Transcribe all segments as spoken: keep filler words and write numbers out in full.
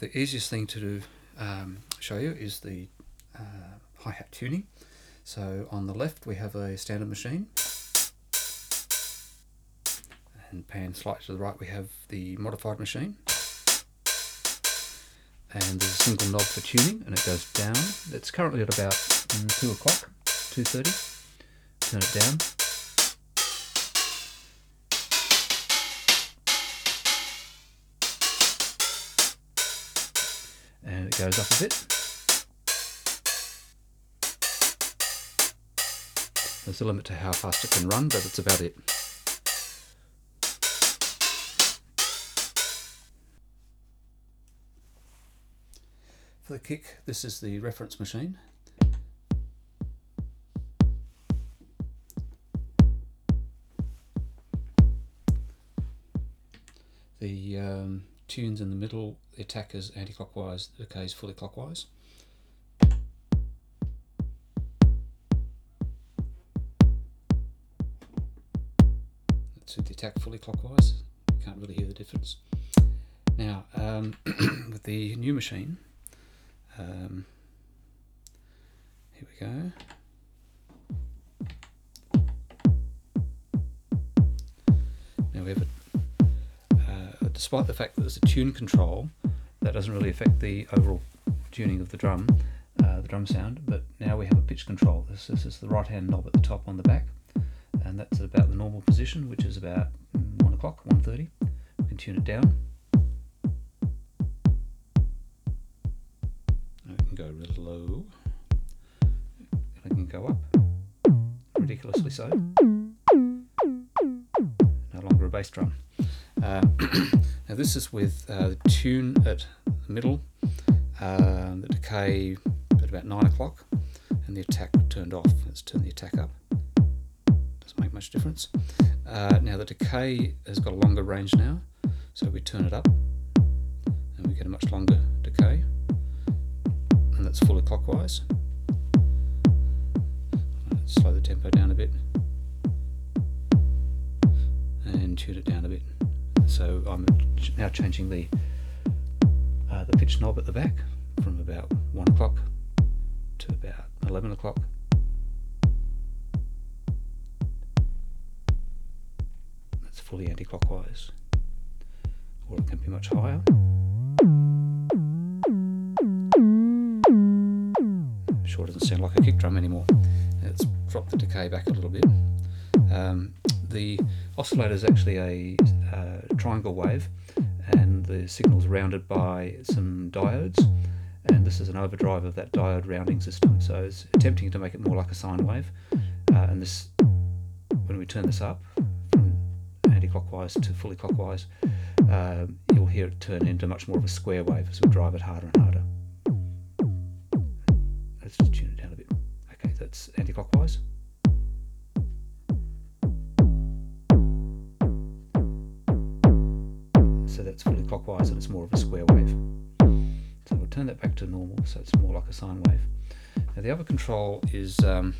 the easiest thing to do, um, show you is the uh, hi-hat tuning. So on the left we have a standard machine, and pan slightly to the right we have the modified machine, and there's a single knob for tuning, and it goes down. It's currently at about mm, two o'clock, two thirty. Turn it down. And it goes up a bit. There's a limit to how fast it can run, but that's about it. For the kick, this is the reference machine. The um, tunes in the middle, the attack is anti-clockwise, the decay is fully clockwise. That's with the attack fully clockwise. You can't really hear the difference. Now, um, with the new machine, um, here we go. Now we have a despite the fact that there's a tune control, that doesn't really affect the overall tuning of the drum, uh, the drum sound, but now we have a pitch control. This, this is the right hand knob at the top on the back, and that's at about the normal position, which is about one o'clock, one thirty. We can tune it down. And we can go really low, and we can go up, ridiculously so. No longer a bass drum. Uh, now this is with uh, the tune at the middle, uh, the decay at about nine o'clock, and the attack turned off. Let's turn the attack up. Doesn't make much difference. Uh, now the decay has got a longer range now, so we turn it up, and we get a much longer decay, and that's fully clockwise. Let's slow the tempo down a bit, and tune it down a bit. So I'm now changing the uh, the pitch knob at the back from about one o'clock to about eleven o'clock. That's fully anti-clockwise, or it can be much higher. I'm sure it doesn't sound like a kick drum anymore. Let's drop the decay back a little bit. Um, the oscillator is actually a uh, triangle wave, and the signal is rounded by some diodes, and this is an overdrive of that diode rounding system, so it's attempting to make it more like a sine wave. Uh, and this, when we turn this up from anti-clockwise to fully clockwise, uh, you'll hear it turn into much more of a square wave as we drive it harder and harder. Let's just tune it down a bit. Okay, that's anti-clockwise. So that's fully clockwise, and it's more of a square wave. So we'll turn that back to normal, so it's more like a sine wave. Now the other control is um,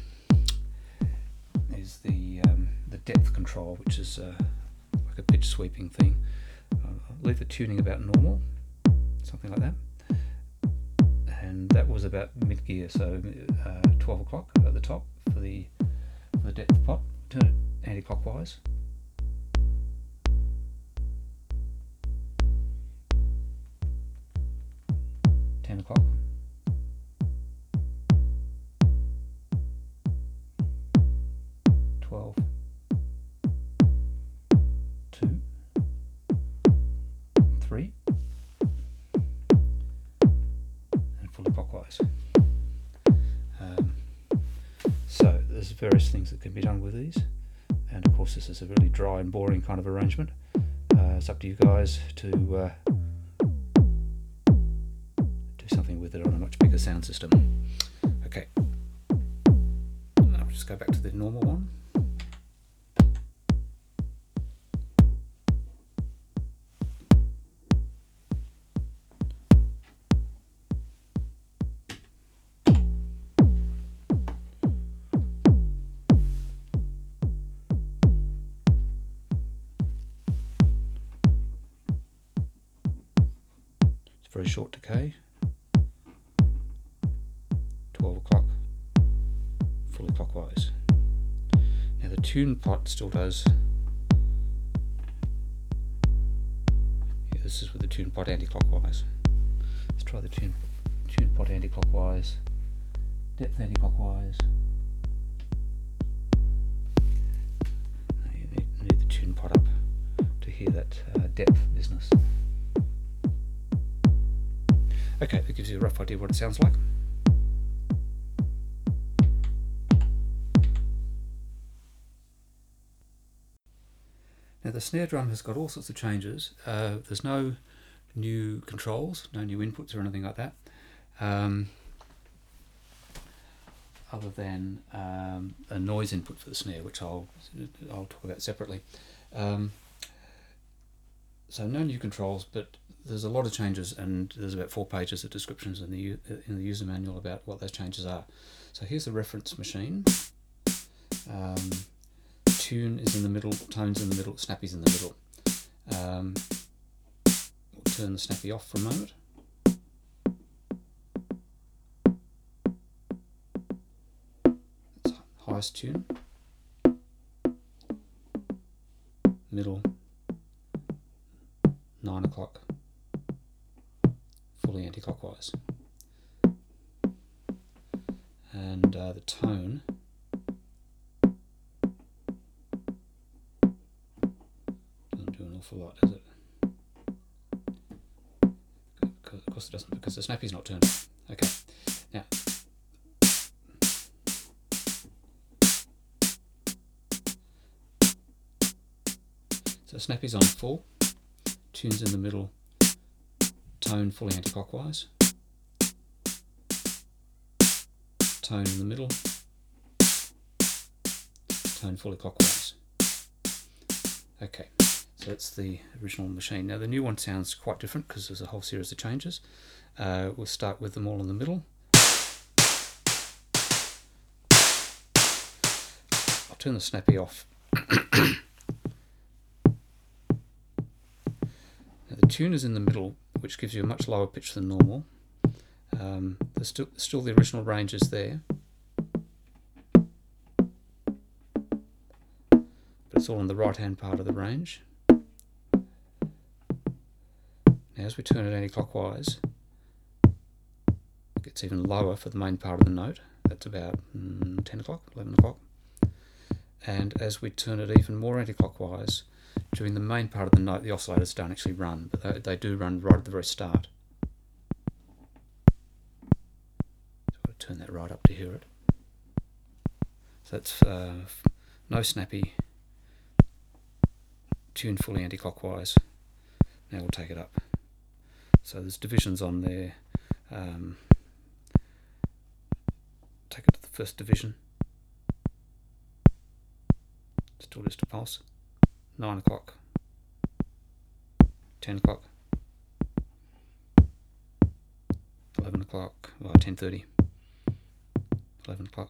is the um, the depth control, which is uh, like a pitch sweeping thing. Uh, I'll leave the tuning about normal, something like that. And that was about mid gear, so uh, twelve o'clock at the top for the for the depth pot. Turn it anti-clockwise. ten o'clock. twelve. two. three. And fully clockwise. Um, so there's various things that can be done with these, and of course this is a really dry and boring kind of arrangement. Uh, it's up to you guys to uh, something with it on a much bigger sound system. Okay, I'll just go back to the normal one. very short decay. twelve o'clock, fully clockwise. Now the tune pot still does. Yeah, this is with the tune pot anti-clockwise. Let's try the tune tune pot anti-clockwise. Depth anti-clockwise. You need, you need the tune pot up to hear that uh, depth business. Okay, that gives you a rough idea what it sounds like. Now the snare drum has got all sorts of changes. Uh, there's no new controls, no new inputs or anything like that, um, other than um, a noise input for the snare, which I'll I'll talk about separately. Um, so no new controls, but there's a lot of changes, and there's about four pages of descriptions in the in the user manual about what those changes are. So here's the reference machine. Um, Tune is in the middle, tone's in the middle, snappy's in the middle. Um, we'll turn the snappy off for a moment. That's highest tune. Middle, nine o'clock, fully anti-clockwise. And uh, the tone awful lot, is it? Of course it doesn't, because the snappy's not turned. Okay, now so snappy's on full, tune's in the middle, tone fully anti-clockwise, tone in the middle, tone fully clockwise. Okay. So that's the original machine. Now the new one sounds quite different because there's a whole series of changes. Uh, we'll start with them all in the middle. I'll turn the snappy off. Now the tune is in the middle, which gives you a much lower pitch than normal. Um, there's still, still the original range is there, but it's all on the right hand part of the range. Now as we turn it anti-clockwise, it gets even lower for the main part of the note. That's about mm, ten o'clock, eleven o'clock. And as we turn it even more anti-clockwise, during the main part of the note, the oscillators don't actually run, but they, they do run right at the very start. So I've got to turn that right up to hear it. So that's uh, no snappy, tune fully anti-clockwise. Now we'll take it up. So there's divisions on there. Um, take it to the first division. Still just a pulse. Nine o'clock. Ten o'clock. Eleven o'clock. Well, ten thirty. Eleven o'clock.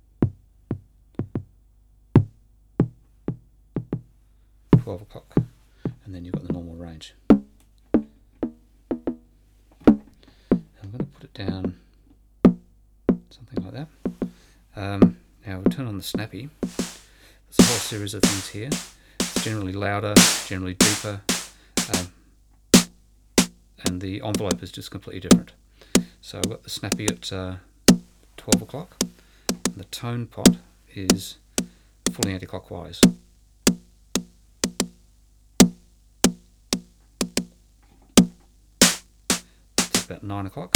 Twelve o'clock. And then you've got the normal range. I'm going to put it down something like that. Um, now we'll turn on the snappy. There's a whole series of things here. It's generally louder, generally deeper, um, and the envelope is just completely different. So I've got the snappy at uh, twelve o'clock. The tone pot is fully anti-clockwise. About nine o'clock,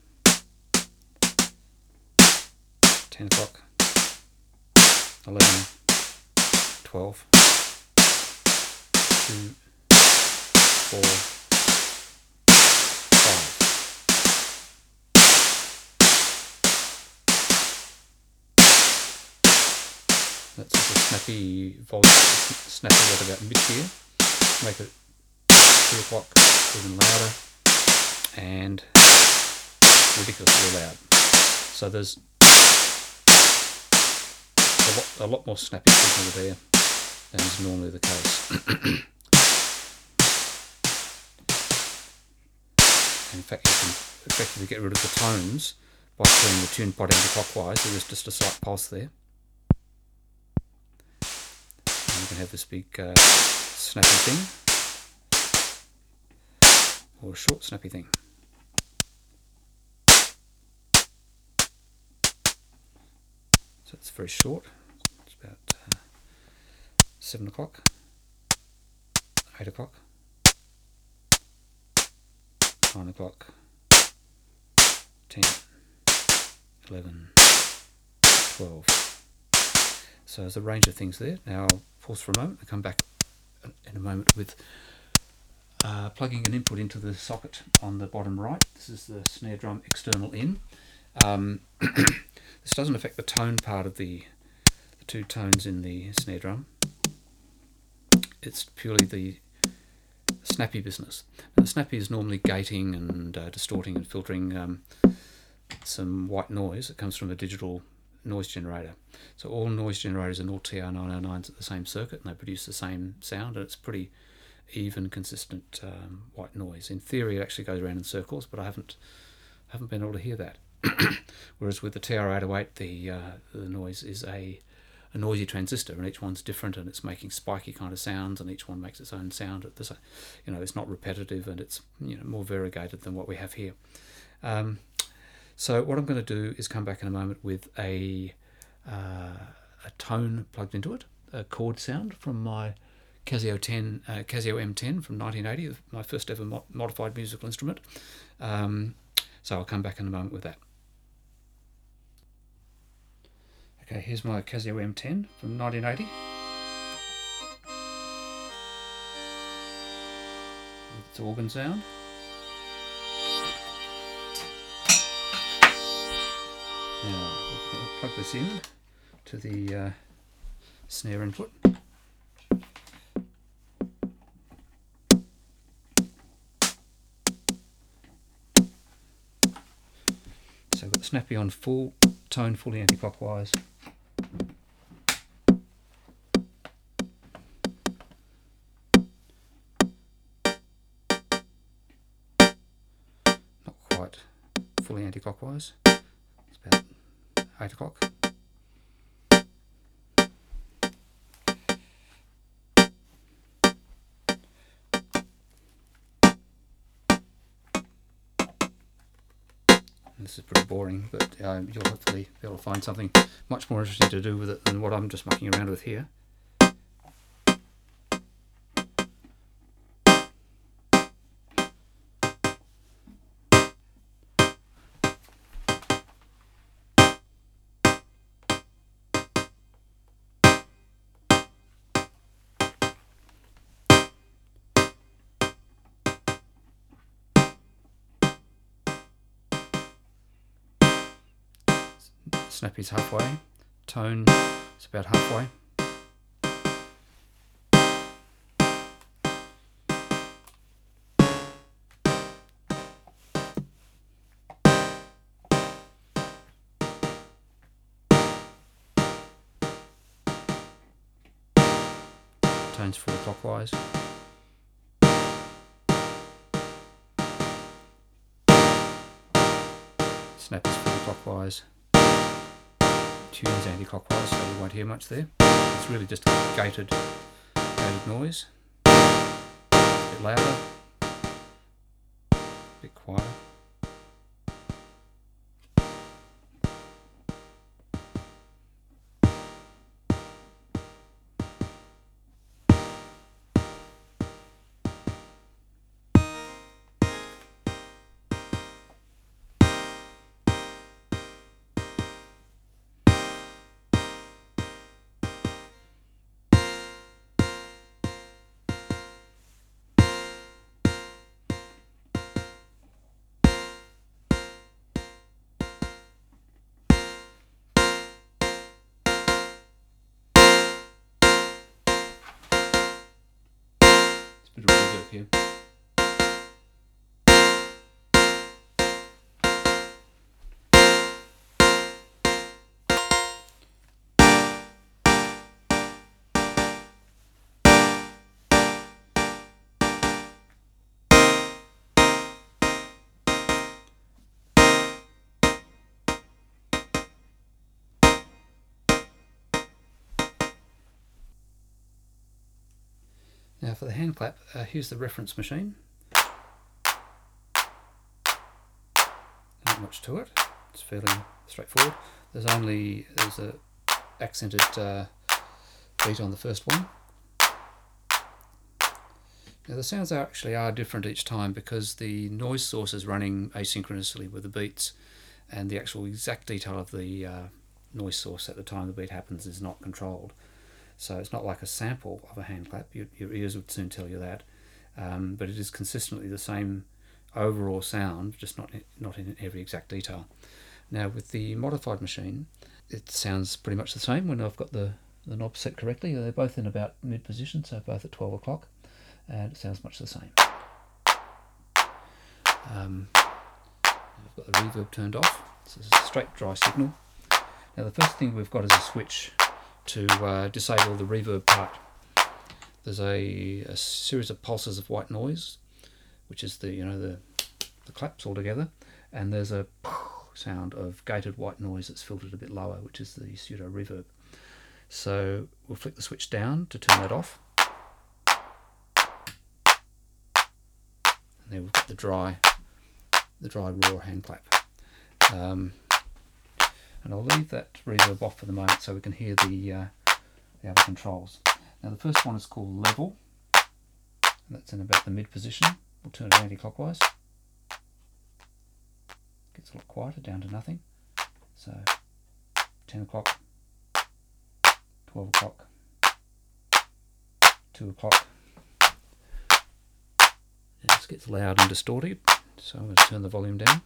ten o'clock, eleven, twelve, two, four, five. That's the snappy volume, snappy at about mid here. Make it two o'clock even louder. And ridiculously loud. So there's a lot, a lot more snappy signal there than is normally the case. in fact, you can effectively get rid of the tones by turning the tune pot anti-clockwise. So there's just a slight pulse there. And you can have this big uh, snappy thing, or a short snappy thing. So it's very short. It's about uh, seven o'clock, eight o'clock, nine o'clock, ten, eleven, twelve. So there's a range of things there. Now I'll pause for a moment and come back in a moment with uh, plugging an input into the socket on the bottom right. This is the snare drum external in. Um, this doesn't affect the tone part of the, the two tones in the snare drum. It's purely the snappy business. Now, the snappy is normally gating and uh, distorting and filtering um, some white noise that comes from a digital noise generator. So all noise generators and all T R nine oh nines at the same circuit, and they produce the same sound, and it's pretty even, consistent um, white noise. In theory, it actually goes around in circles, but I haven't haven't been able to hear that. Whereas with the T R eight oh eight, the uh, the noise is a a noisy transistor, and each one's different, and it's making spiky kind of sounds, and each one makes its own sound. At the, you know, it's not repetitive, and it's, you know, more variegated than what we have here. Um, so what I'm going to do is come back in a moment with a uh, a tone plugged into it, a chord sound from my Casio ten, uh, Casio M ten from nineteen eighty, my first ever mo modified musical instrument. Um, so I'll come back in a moment with that. Okay, here's my Casio M ten from nineteen eighty. With its organ sound. Now, we'll plug this in to the uh, snare input. So I've got the snappy on full tone, fully anti-clockwise. Not quite fully anti-clockwise. It's about eight o'clock. This is pretty boring, but uh, you'll hopefully be able to find something much more interesting to do with it than what I'm just mucking around with here. Snappy's halfway, tone is about halfway. Tone's fully clockwise. Snap is fully clockwise. Tune's anti-clockwise, so you won't hear much there. It's really just a gated, gated noise. A bit louder, a bit quieter. Bit of reverb here. Now for the hand clap, uh, here's the reference machine. Not much to it. It's fairly straightforward. There's only there's a accented uh, beat on the first one. Now the sounds are actually are different each time because the noise source is running asynchronously with the beats, and the actual exact detail of the uh, noise source at the time the beat happens is not controlled. So it's not like a sample of a hand clap. Your, your ears would soon tell you that, um, but it is consistently the same overall sound, just not in, not in every exact detail. Now with the modified machine, it sounds pretty much the same when I've got the, the knob set correctly. They're both in about mid position, so both at twelve o'clock, and it sounds much the same. Um, I've got the reverb turned off, so it's a straight dry signal. Now the first thing we've got is a switch to uh, disable the reverb part. There's a, a series of pulses of white noise, which is the you know the the claps all together, and there's a sound of gated white noise that's filtered a bit lower, which is the pseudo reverb. So we'll flick the switch down to turn that off, and then we've got the dry the dry raw hand clap. Um, and I'll leave that reverb off for the moment so we can hear the, uh, the other controls. Now the first one is called level, and that's in about the mid position. We'll turn it anti-clockwise. Gets a lot quieter, down to nothing. So ten o'clock, twelve o'clock, two o'clock. It just gets loud and distorted, so I'm going to turn the volume down.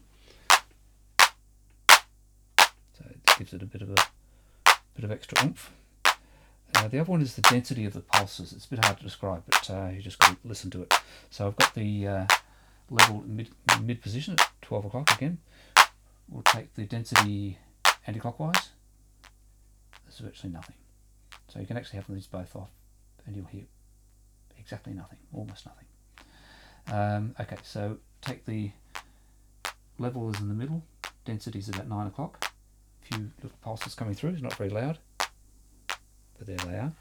So it gives it a bit of a bit of extra oomph. Uh, the other one is the density of the pulses. It's a bit hard to describe, but uh, you just got to listen to it. So I've got the uh, level mid mid position at twelve o'clock again. We'll take the density anti-clockwise. There's virtually nothing. So you can actually have these both off, and you'll hear exactly nothing, almost nothing. Um, okay, so take the level is in the middle. Density is about nine o'clock. A few little pulses coming through. It's not very loud, but there they are.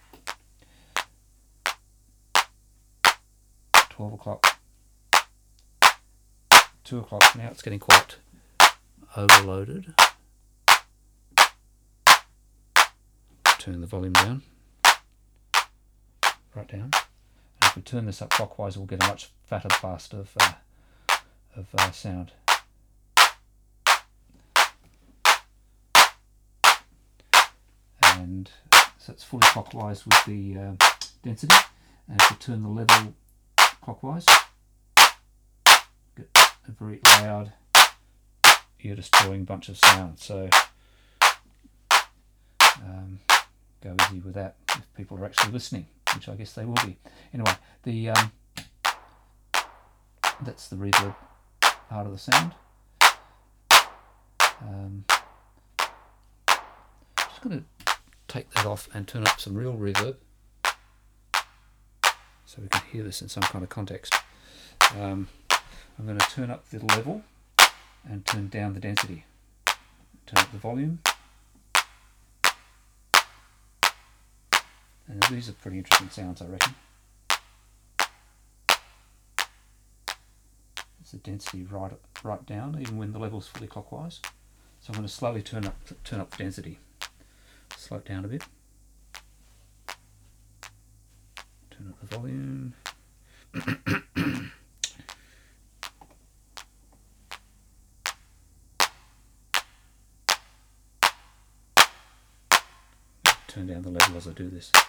twelve o'clock, two o'clock. Now it's getting quite overloaded. Turn the volume down, right down. And if we turn this up clockwise, we'll get a much fatter blast of uh, of uh, sound. And so it's fully clockwise with the uh, density. And if we turn the level clockwise, get a very loud, ear-destroying bunch of sound. So um, go easy with that if people are actually listening, which I guess they will be. Anyway, the um, that's the reverb part of the sound. Um, just going to take that off and turn up some real reverb so we can hear this in some kind of context. Um, I'm going to turn up the level and turn down the density. Turn up the volume. And these are pretty interesting sounds, I reckon. It's the density right right down, even when the level's fully clockwise. So I'm going to slowly turn up turn up the density. Slow it down a bit. Turn up the volume. Turn down the level as I do this.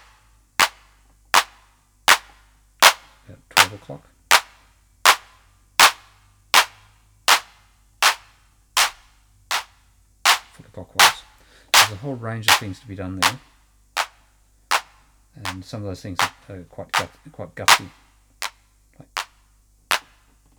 About twelve o'clock. Fully clockwise. There's a whole range of things to be done there, and some of those things are quite gut, quite gutsy. Like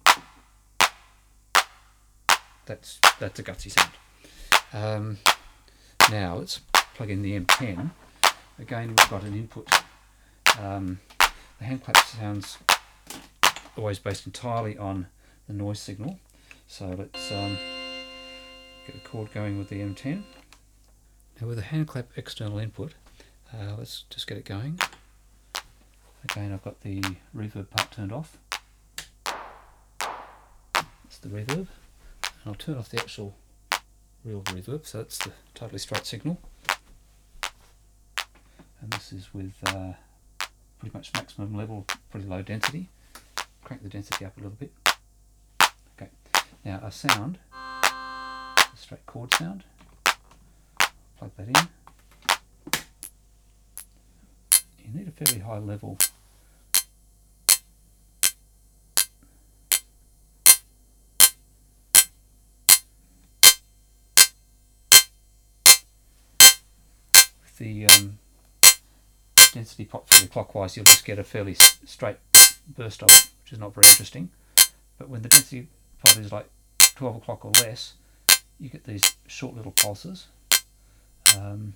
that's that's a gutsy sound. Um, now let's plug in the M ten. Again, we've got an input. Um, the hand clap sounds always based entirely on the noise signal. So let's um, get a chord going with the M ten. Now with the hand clap external input, uh, let's just get it going. Again, I've got the reverb part turned off. That's the reverb. And I'll turn off the actual real reverb, so that's the totally straight signal. And this is with uh, pretty much maximum level, pretty low density. Crank the density up a little bit. Okay, now a sound, a straight chord sound. Plug that in. You need a fairly high level. With the um, density pot fairly clockwise, you'll just get a fairly straight burst of it, which is not very interesting. But when the density pot is like twelve o'clock or less, you get these short little pulses. Um,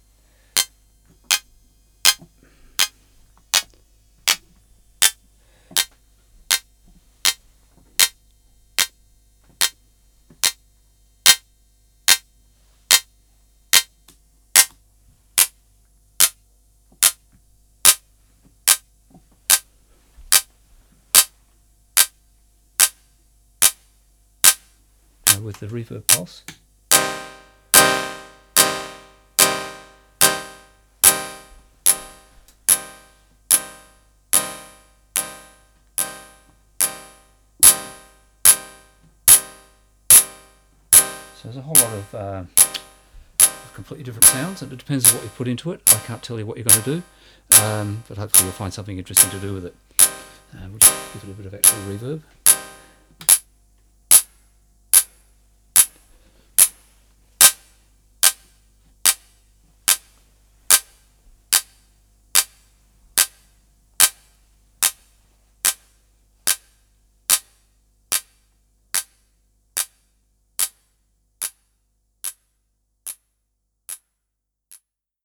with the reverb pulse. So there's a whole lot of uh, completely different sounds, and it depends on what you put into it. I can't tell you what you're going to do, um, but hopefully you'll find something interesting to do with it. Uh, we'll just give it a bit of actual reverb.